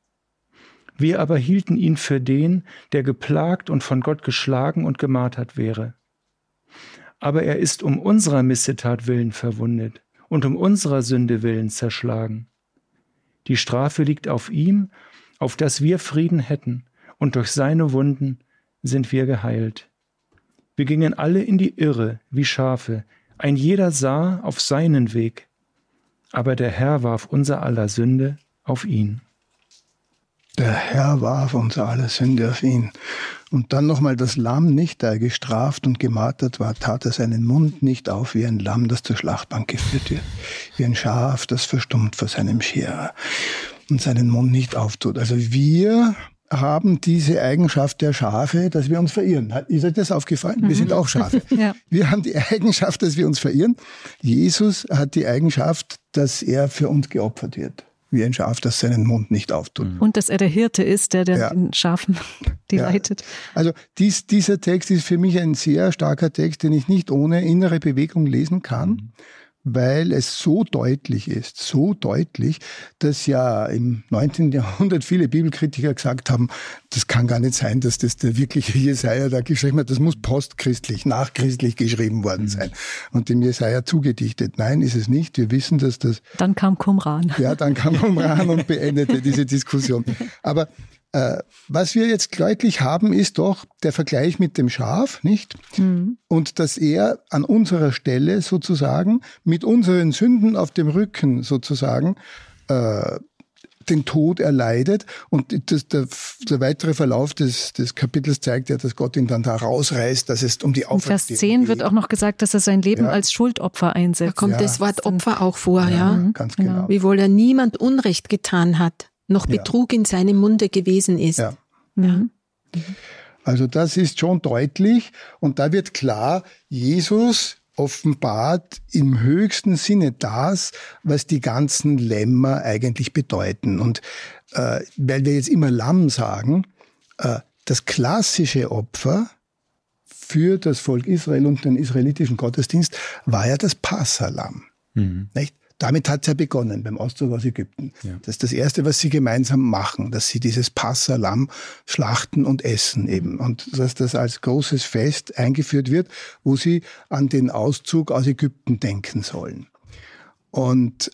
Wir aber hielten ihn für den, der geplagt und von Gott geschlagen und gemartert wäre. Aber er ist um unserer Missetat willen verwundet und um unserer Sünde willen zerschlagen. Die Strafe liegt auf ihm, auf dass wir Frieden hätten, und durch seine Wunden sind wir geheilt. Wir gingen alle in die Irre wie Schafe, ein jeder sah auf seinen Weg, aber der Herr warf unser aller Sünde auf ihn. Der Herr warf unser aller Sünde auf ihn. Und dann nochmal das Lamm nicht, da er gestraft und gemartert war, tat er seinen Mund nicht auf wie ein Lamm, das zur Schlachtbank geführt wird, wie ein Schaf, das verstummt vor seinem Scherer und seinen Mund nicht auftut. Also wir haben diese Eigenschaft der Schafe, dass wir uns verirren. Ist euch das aufgefallen? Wir sind auch Schafe. Ja. Wir haben die Eigenschaft, dass wir uns verirren. Jesus hat die Eigenschaft, dass er für uns geopfert wird. Wie ein Schaf, das seinen Mund nicht auftut. Und dass er der Hirte ist, der den Schafen leitet. Also dieser Text ist für mich ein sehr starker Text, den ich nicht ohne innere Bewegung lesen kann, weil es so deutlich ist, dass ja im 19. Jahrhundert viele Bibelkritiker gesagt haben, das kann gar nicht sein, dass das der wirkliche Jesaja da geschrieben hat, das muss postchristlich, nachchristlich geschrieben worden sein und dem Jesaja zugedichtet. Nein, ist es nicht. Wir wissen, dass das... Dann kam Qumran. Ja, dann kam Qumran und beendete diese Diskussion. Aber was wir jetzt deutlich haben, ist doch der Vergleich mit dem Schaf, nicht? Mhm. Und dass er an unserer Stelle sozusagen mit unseren Sünden auf dem Rücken sozusagen den Tod erleidet. Und der weitere Verlauf des Kapitels zeigt ja, dass Gott ihn dann da rausreißt, dass es um die Auferstehung geht. In Vers 10 wird auch noch gesagt, dass er sein Leben als Schuldopfer einsetzt. Da kommt das Wort Opfer auch vor, ja. Ganz genau. Wiewohl er niemand Unrecht getan hat, noch Betrug in seinem Munde gewesen ist. Ja. Mhm. Also das ist schon deutlich und da wird klar, Jesus offenbart im höchsten Sinne das, was die ganzen Lämmer eigentlich bedeuten. Und weil wir jetzt immer Lamm sagen, das klassische Opfer für das Volk Israel und den israelitischen Gottesdienst war ja das Passalamm. Mhm. Nicht? Damit hat es ja begonnen beim Auszug aus Ägypten. Ja. Das ist das Erste, was sie gemeinsam machen, dass sie dieses Passalamm schlachten und essen eben. Und dass das als großes Fest eingeführt wird, wo sie an den Auszug aus Ägypten denken sollen. Und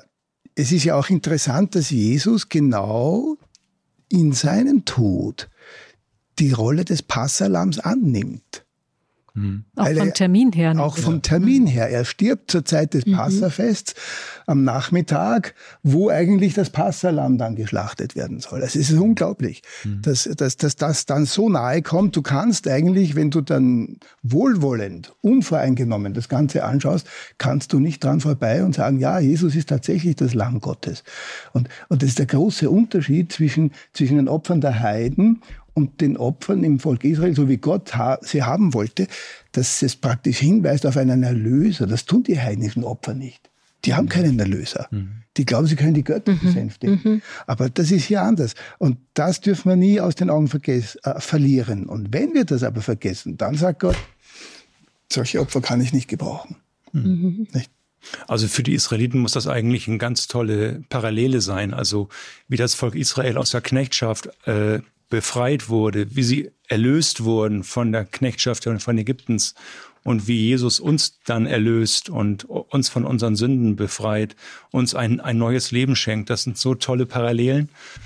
es ist ja auch interessant, dass Jesus genau in seinem Tod die Rolle des Passalamms annimmt. Auch vom Termin her. Auch vom Termin her. Er stirbt zur Zeit des Passafests am Nachmittag, wo eigentlich das Passalamm dann geschlachtet werden soll. Es ist unglaublich, dass das dann so nahe kommt. Du kannst eigentlich, wenn du dann wohlwollend, unvoreingenommen das Ganze anschaust, kannst du nicht dran vorbei und sagen, ja, Jesus ist tatsächlich das Lamm Gottes. Und das ist der große Unterschied zwischen den Opfern der Heiden und den Opfern im Volk Israel, so wie Gott sie haben wollte, dass es praktisch hinweist auf einen Erlöser. Das tun die heidnischen Opfer nicht. Die haben keinen Erlöser. Die glauben, sie können die Götter besänftigen. Aber das ist hier anders. Und das dürfen wir nie aus den Augen verlieren. Und wenn wir das aber vergessen, dann sagt Gott, solche Opfer kann ich nicht gebrauchen. Nicht? Also für die Israeliten muss das eigentlich eine ganz tolle Parallele sein. Also wie das Volk Israel aus der Knechtschaft befreit wurde, wie sie erlöst wurden von der Knechtschaft von Ägyptens und wie Jesus uns dann erlöst und uns von unseren Sünden befreit, uns ein neues Leben schenkt. Das sind so tolle Parallelen,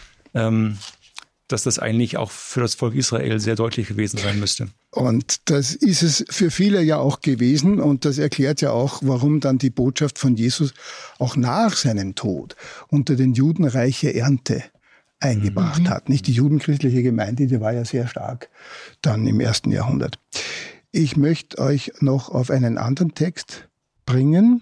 dass das eigentlich auch für das Volk Israel sehr deutlich gewesen sein müsste. Und das ist es für viele ja auch gewesen und das erklärt ja auch, warum dann die Botschaft von Jesus auch nach seinem Tod unter den Juden reiche Ernte eingebracht hat. Nicht die judenchristliche Gemeinde, die war ja sehr stark dann im 1. Jahrhundert. Ich möchte euch noch auf einen anderen Text bringen,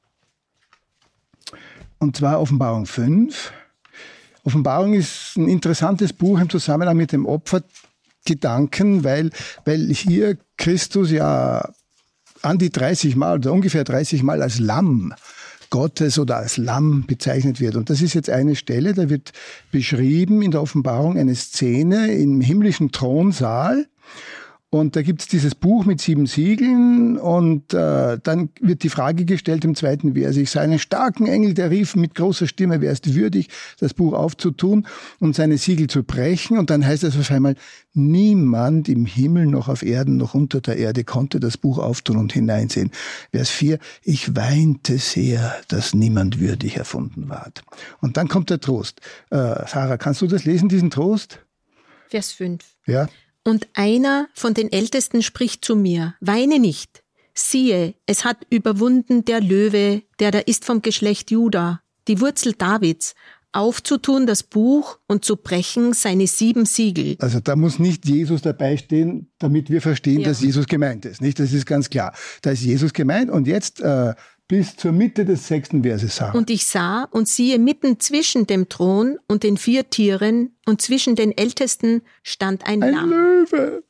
und zwar Offenbarung 5. Offenbarung ist ein interessantes Buch im Zusammenhang mit dem Opfergedanken, weil hier Christus ja an die 30 Mal oder ungefähr 30 Mal als Lamm Gottes oder als Lamm bezeichnet wird. Und das ist jetzt eine Stelle, da wird beschrieben in der Offenbarung eine Szene im himmlischen Thronsaal. Und da gibt es dieses Buch mit 7 Siegeln und dann wird die Frage gestellt im 2. Vers. Ich sah einen starken Engel, der rief mit großer Stimme, wer ist würdig, das Buch aufzutun und seine Siegel zu brechen. Und dann heißt es auf einmal, niemand im Himmel noch auf Erden noch unter der Erde konnte das Buch auftun und hineinsehen. Vers 4, ich weinte sehr, dass niemand würdig erfunden ward. Und dann kommt der Trost. Sarah, kannst du das lesen, diesen Trost? Vers 5. Ja. Und einer von den Ältesten spricht zu mir, weine nicht. Siehe, es hat überwunden der Löwe, der da ist vom Geschlecht Juda, die Wurzel Davids, aufzutun das Buch und zu brechen seine 7 Siegel. Also da muss nicht Jesus dabei stehen, damit wir verstehen, dass Jesus gemeint ist. Nicht? Das ist ganz klar. Da ist Jesus gemeint und jetzt bis zur Mitte des 6. Verses sagen. Und ich sah und siehe mitten zwischen dem Thron und den 4 Tieren und zwischen den Ältesten stand ein Lamm. Löwe.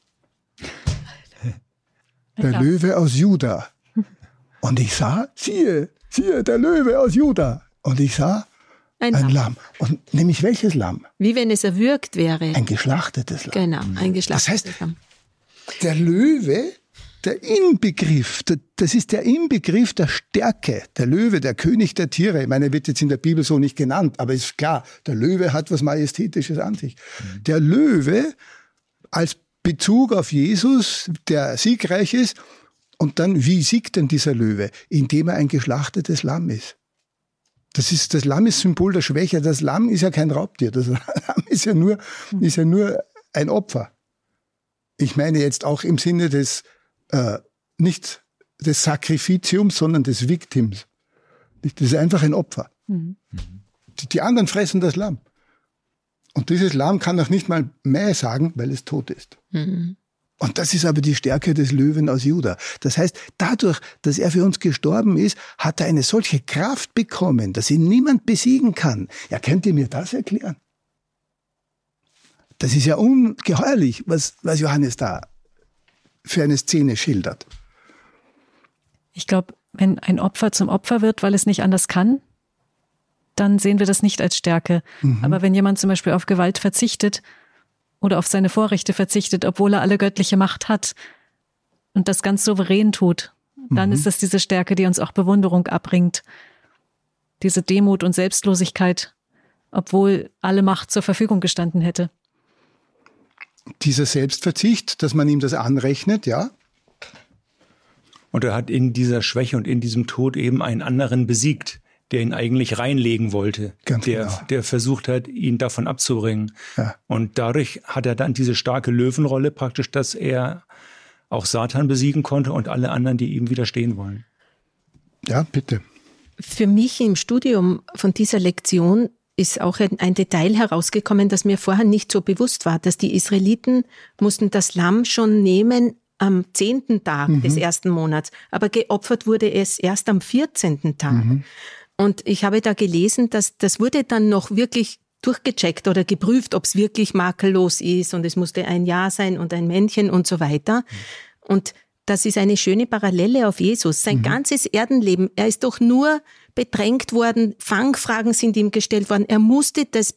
Der Löwe aus Juda. Und ich sah, siehe, der Löwe aus Juda. Und ich sah ein Lamm. Und nämlich welches Lamm? Wie wenn es erwürgt wäre. Ein geschlachtetes Lamm. Genau, ein geschlachtetes Lamm. Der Löwe, der Inbegriff, das ist der Inbegriff der Stärke. Der Löwe, der König der Tiere. Ich meine, er wird jetzt in der Bibel so nicht genannt, aber ist klar, der Löwe hat was Majestätisches an sich. Der Löwe als Bezug auf Jesus, der siegreich ist. Und dann, wie siegt denn dieser Löwe? Indem er ein geschlachtetes Lamm ist. Das Lamm ist Symbol der Schwäche. Das Lamm ist ja kein Raubtier. Das Lamm ist ja nur ein Opfer. Ich meine jetzt auch im Sinne des nicht des Sakrifitiums, sondern des Victims. Das ist einfach ein Opfer. Die anderen fressen das Lamm. Und dieses Lamm kann auch nicht mal Mäh sagen, weil es tot ist. Und das ist aber die Stärke des Löwen aus Juda. Das heißt, dadurch, dass er für uns gestorben ist, hat er eine solche Kraft bekommen, dass ihn niemand besiegen kann. Ja, könnt ihr mir das erklären? Das ist ja ungeheuerlich, was Johannes da für eine Szene schildert. Ich glaube, wenn ein Opfer zum Opfer wird, weil es nicht anders kann, dann sehen wir das nicht als Stärke. Aber wenn jemand zum Beispiel auf Gewalt verzichtet oder auf seine Vorrechte verzichtet, obwohl er alle göttliche Macht hat und das ganz souverän tut, dann ist das diese Stärke, die uns auch Bewunderung abbringt. Diese Demut und Selbstlosigkeit, obwohl alle Macht zur Verfügung gestanden hätte. Dieser Selbstverzicht, dass man ihm das anrechnet, ja. Und er hat in dieser Schwäche und in diesem Tod eben einen anderen besiegt, der ihn eigentlich reinlegen wollte, der versucht hat, ihn davon abzubringen. Ja. Und dadurch hat er dann diese starke Löwenrolle praktisch, dass er auch Satan besiegen konnte und alle anderen, die ihm widerstehen wollen. Ja, bitte. Für mich im Studium von dieser Lektion ist auch ein Detail herausgekommen, das mir vorher nicht so bewusst war, dass die Israeliten mussten das Lamm schon nehmen am 10. Tag des 1. Monats, aber geopfert wurde es erst am 14. Tag. Und ich habe da gelesen, dass das wurde dann noch wirklich durchgecheckt oder geprüft, ob es wirklich makellos ist und es musste ein Jahr sein und ein Männchen und so weiter. Und das ist eine schöne Parallele auf Jesus. Sein ganzes Erdenleben, er ist doch nur bedrängt worden, Fangfragen sind ihm gestellt worden. Er musste das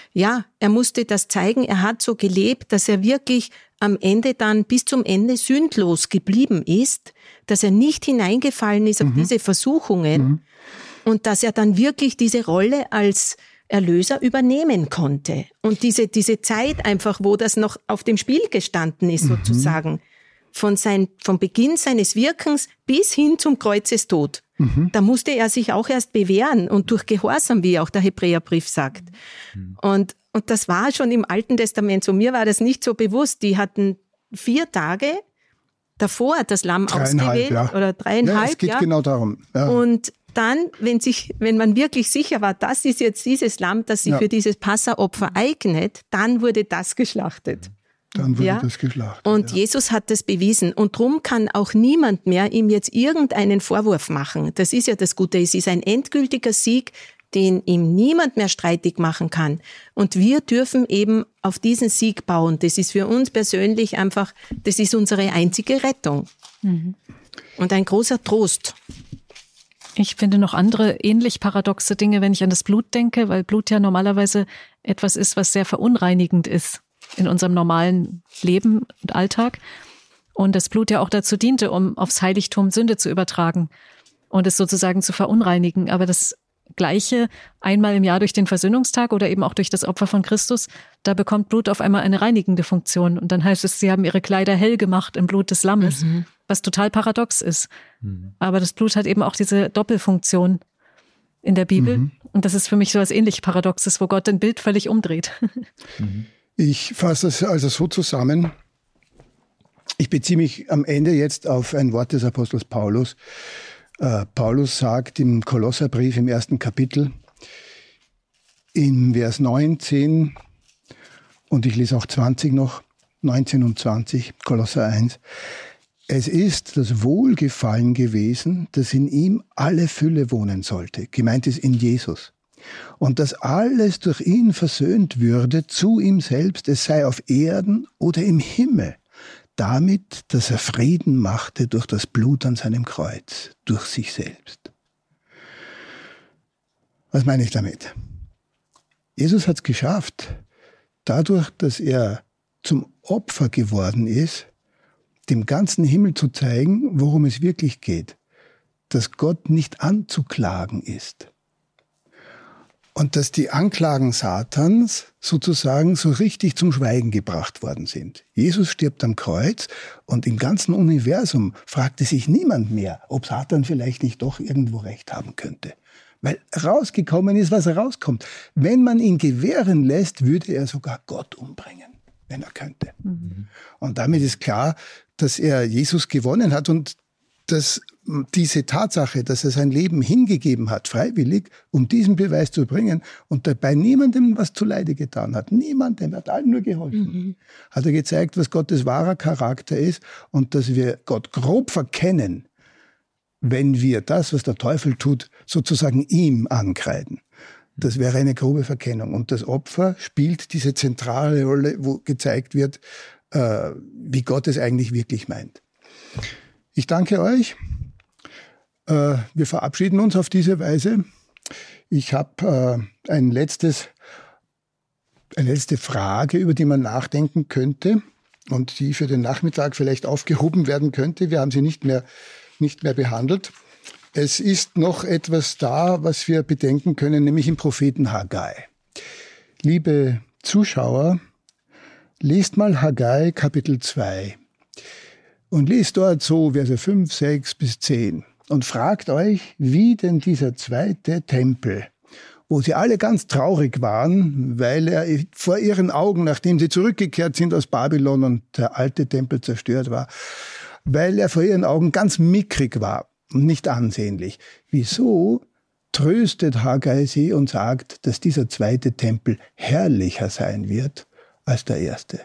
zeigen. Er hat so gelebt, dass er wirklich am Ende dann bis zum Ende sündlos geblieben ist, dass er nicht hineingefallen ist auf diese Versuchungen und dass er dann wirklich diese Rolle als Erlöser übernehmen konnte. Und diese Zeit einfach, wo das noch auf dem Spiel gestanden ist, sozusagen, vom Beginn seines Wirkens bis hin zum Kreuzestod. Da musste er sich auch erst bewähren und durch Gehorsam, wie auch der Hebräerbrief sagt. Und das war schon im Alten Testament so. Mir war das nicht so bewusst. Die hatten 4 Tage davor das Lamm ausgewählt. Ja. Oder 3,5. Ja, es geht genau darum. Ja. Und dann, wenn man wirklich sicher war, das ist jetzt dieses Lamm, das sich für dieses Passaopfer eignet, dann wurde das geschlachtet. Dann wurde das geschlachtet. Und Jesus hat das bewiesen. Und darum kann auch niemand mehr ihm jetzt irgendeinen Vorwurf machen. Das ist ja das Gute. Es ist ein endgültiger Sieg, den ihm niemand mehr streitig machen kann. Und wir dürfen eben auf diesen Sieg bauen. Das ist für uns persönlich einfach, das ist unsere einzige Rettung. Mhm. Und ein großer Trost. Ich finde noch andere ähnlich paradoxe Dinge, wenn ich an das Blut denke, weil Blut ja normalerweise etwas ist, was sehr verunreinigend ist in unserem normalen Leben und Alltag. Und das Blut ja auch dazu diente, um aufs Heiligtum Sünde zu übertragen und es sozusagen zu verunreinigen. Aber das Gleiche einmal im Jahr durch den Versöhnungstag oder eben auch durch das Opfer von Christus, da bekommt Blut auf einmal eine reinigende Funktion. Und dann heißt es, sie haben ihre Kleider hell gemacht im Blut des Lammes, was total paradox ist. Aber das Blut hat eben auch diese Doppelfunktion in der Bibel. Und das ist für mich so was ähnlich Paradoxes, wo Gott ein Bild völlig umdreht. Ich fasse das also so zusammen. Ich beziehe mich am Ende jetzt auf ein Wort des Apostels Paulus. Paulus sagt im Kolosserbrief im 1. Kapitel in Vers 19 und ich lese auch 20 noch, 19 und 20, Kolosser 1. Es ist das Wohlgefallen gewesen, dass in ihm alle Fülle wohnen sollte. Gemeint ist in Jesus. Und dass alles durch ihn versöhnt würde zu ihm selbst, es sei auf Erden oder im Himmel. Damit, dass er Frieden machte durch das Blut an seinem Kreuz, durch sich selbst. Was meine ich damit? Jesus hat es geschafft, dadurch, dass er zum Opfer geworden ist, dem ganzen Himmel zu zeigen, worum es wirklich geht. Dass Gott nicht anzuklagen ist. Und dass die Anklagen Satans sozusagen so richtig zum Schweigen gebracht worden sind. Jesus stirbt am Kreuz und im ganzen Universum fragte sich niemand mehr, ob Satan vielleicht nicht doch irgendwo recht haben könnte. Weil rausgekommen ist, was rauskommt. Wenn man ihn gewähren lässt, würde er sogar Gott umbringen, wenn er könnte. Und damit ist klar, dass er Jesus gewonnen hat und dass diese Tatsache, dass er sein Leben hingegeben hat, freiwillig, um diesen Beweis zu bringen und dabei niemandem was zuleide getan hat. Niemandem, hat allen nur geholfen. Hat er gezeigt, was Gottes wahrer Charakter ist und dass wir Gott grob verkennen, wenn wir das, was der Teufel tut, sozusagen ihm ankreiden. Das wäre eine grobe Verkennung. Und das Opfer spielt diese zentrale Rolle, wo gezeigt wird, wie Gott es eigentlich wirklich meint. Ich danke euch. Wir verabschieden uns auf diese Weise. Ich habe eine letzte Frage, über die man nachdenken könnte und die für den Nachmittag vielleicht aufgehoben werden könnte. Wir haben sie nicht mehr behandelt. Es ist noch etwas da, was wir bedenken können, nämlich im Propheten Haggai. Liebe Zuschauer, lest mal Haggai Kapitel 2 und lest dort so Verse 5, 6 bis 10 und fragt euch, wie denn dieser zweite Tempel, wo sie alle ganz traurig waren, weil er vor ihren Augen, nachdem sie zurückgekehrt sind aus Babylon und der alte Tempel zerstört war, weil er vor ihren Augen ganz mickrig war und nicht ansehnlich. Wieso tröstet Haggai sie und sagt, dass dieser zweite Tempel herrlicher sein wird als der erste?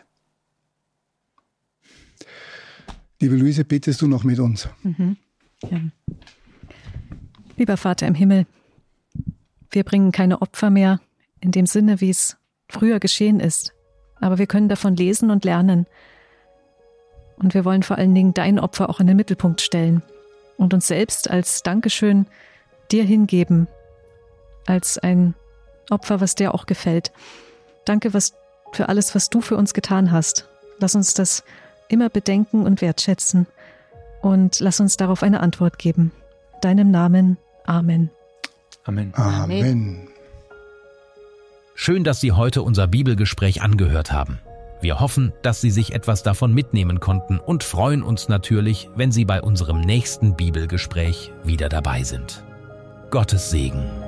Liebe Luise, bittest du noch mit uns? Ja. Lieber Vater im Himmel, wir bringen keine Opfer mehr in dem Sinne, wie es früher geschehen ist. Aber wir können davon lesen und lernen. Und wir wollen vor allen Dingen dein Opfer auch in den Mittelpunkt stellen und uns selbst als Dankeschön dir hingeben, als ein Opfer, was dir auch gefällt. Danke für alles, was du für uns getan hast. Lass uns das immer bedenken und wertschätzen und lass uns darauf eine Antwort geben. In deinem Namen. Amen. Amen. Amen. Schön, dass Sie heute unser Bibelgespräch angehört haben. Wir hoffen, dass Sie sich etwas davon mitnehmen konnten und freuen uns natürlich, wenn Sie bei unserem nächsten Bibelgespräch wieder dabei sind. Gottes Segen.